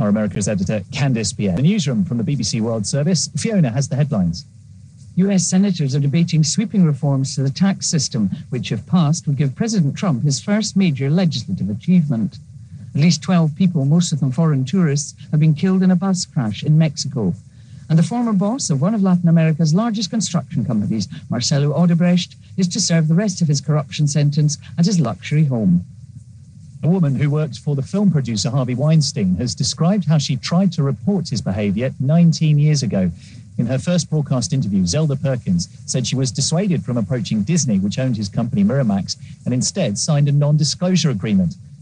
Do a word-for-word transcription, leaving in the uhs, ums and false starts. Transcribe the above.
Our America's editor, Candice Pierre. The newsroom from the B B C World Service, Fiona has the headlines. U S senators are debating sweeping reforms to the tax system, which, if passed, would give President Trump his first major legislative achievement. At least twelve people, most of them foreign tourists, have been killed in a bus crash in Mexico. And the former boss of one of Latin America's largest construction companies, Marcelo Odebrecht, is to serve the rest of his corruption sentence at his luxury home. A woman who worked for the film producer Harvey Weinstein has described how she tried to report his behaviour nineteen years ago. In her first broadcast interview, Zelda Perkins said she was dissuaded from approaching Disney, which owned his company Miramax, and instead signed a non-disclosure agreement.